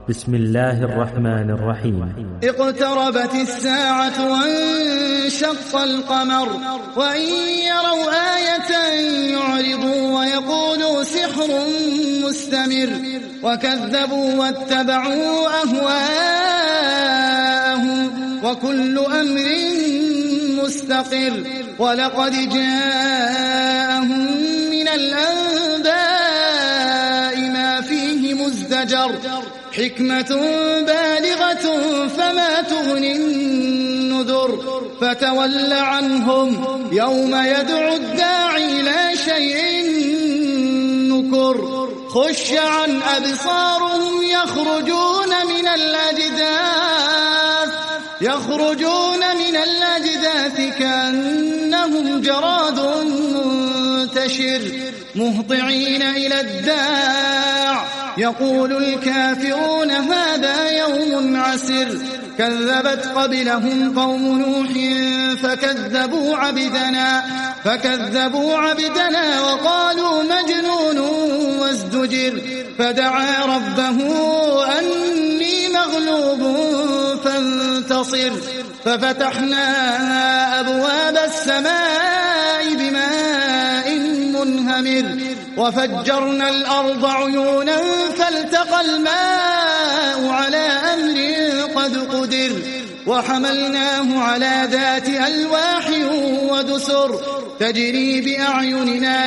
بسم الله الرحمن الرحيم. اقتربت الساعة وانشق القمر وإن يروا آية يعرضوا ويقولوا سحر مستمر وكذبوا واتبعوا أهواءهم وكل أمر مستقر ولقد جاءهم من الأنباء ما فيه مزدجر حكمة بالغة فما تغني النذر فتول عنهم يوم يدعو الداعي لا شيء نكر خش عن أبصارهم يخرجون من الأجداث كأنهم جراد منتشر مهطعين إلى الداع يقول الكافرون هذا يوم عسر كذبت قبلهم قوم نوح فكذبوا عبدنا وقالوا مجنون وازدجر فدعا ربه أني مغلوب فانتصر ففتحنا أبواب السماء بماء منهمر وفجرنا الأرض عيونا فالتقى الماء على أمر قد قدر وحملناه على ذات ألواح ودسر تجري بأعيننا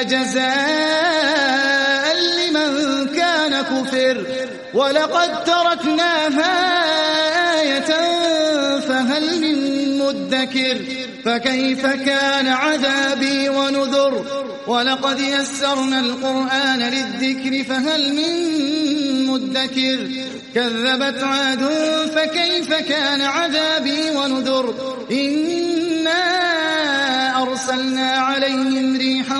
جزاء لمن كان كفر ولقد تركناها آية فهل من مدكر فكيف كان عذابي ونذر ولقد يسرنا القرآن للذكر فهل من مدكر كذبت عاد فكيف كان عذابي ونذر إنا أرسلنا عليهم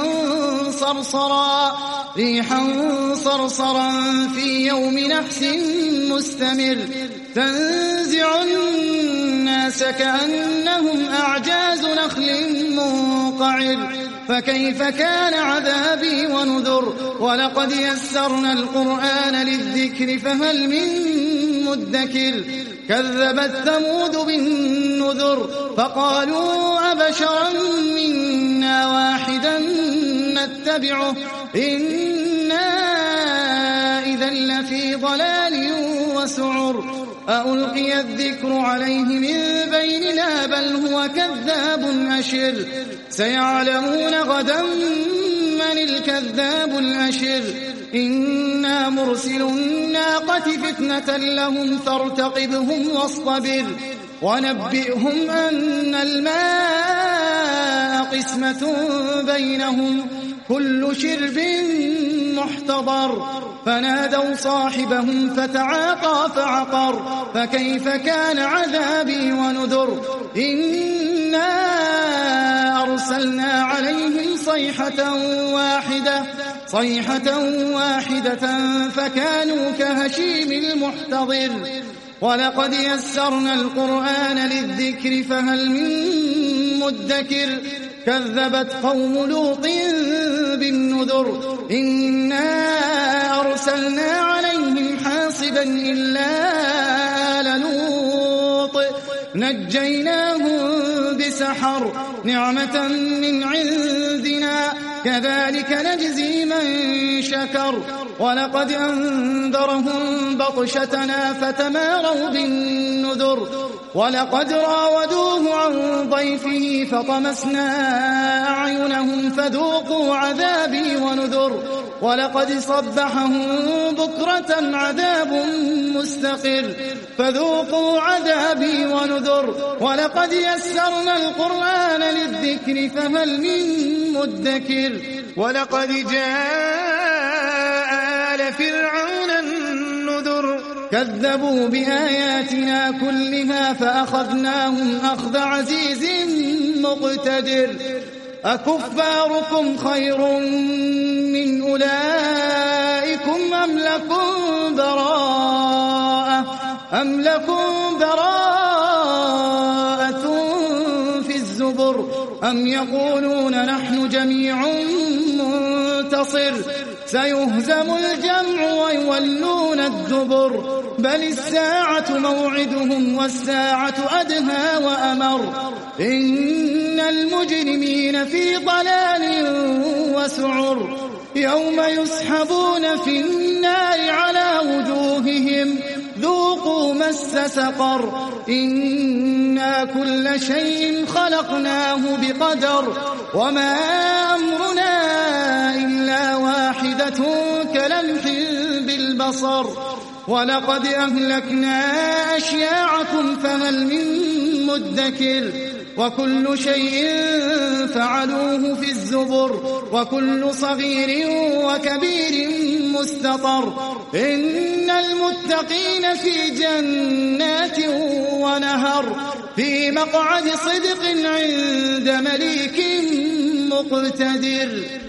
ريحا صرصرا في يوم نحس مستمر تنزع الناس كأنهم أعجاز نخل منقعر فكيف كان عذابي ونذر ولقد يسرنا القرآن للذكر فهل من مدكر كذبت ثمود بالنذر فقالوا أبشرا منا واحدا نتبعه إنا إذا لفي ضلال وسعر ألقي الذكر عليه من بيننا بل هو كذاب أشر سيعلمون غدا من الكذاب الأشر إنا مرسل الناقة فتنة لهم فارتقبهم واصطبر ونبئهم أن الماء قسمة بينهم كل شرب محتضر فنادوا صاحبهم فتعاطى فعقر فكيف كان عذابي ونذر إنا أرسلنا عليهم صيحة واحدة فكانوا كهشيم المحتضر ولقد يسرنا القرآن للذكر فهل من مدكر كذبت قوم لوط بالنذر إنا أرسلنا عليهم حاصبا إلا آل لوط نجيناهم بسحر نعمة من عندنا كذلك نجزي من شكر ولقد أنذرهم بطشتنا فتماروا بالنذر ولقد راودوه عن ضيفه فطمسنا أعينهم فذوقوا عذابي ونذر ولقد صبحهم بكرة عذاب مستقر فذوقوا عذابي ونذر ولقد يسرنا القرآن للذكر فهل من مدكر ولقد جاء آل فرعون النذر كذبوا بآياتنا كلها فأخذناهم أخذ عزيز مقتدر أكفاركم خير من أولئكم أم لكم براءة في الزبر أم يقولون نحن جميع منتصر سيهزم الجمع ويولون الدبر بل الساعة موعدهم والساعة أدهى وأمر إن المجرمين في ضلال وسعر يوم يسحبون في النار على وجوههم ذوقوا مس سقر إنا كل شيء خلقناه بقدر وما أمرنا إلا واحدة كلمح بالبصر ولقد أهلكنا أشياعكم فهل من مدكر وكل شيء فعلوه في الزبر وكل صغير وكبير مستطر إن المتقين في جنات ونهر في مقعد صدق عند مليك مقتدر.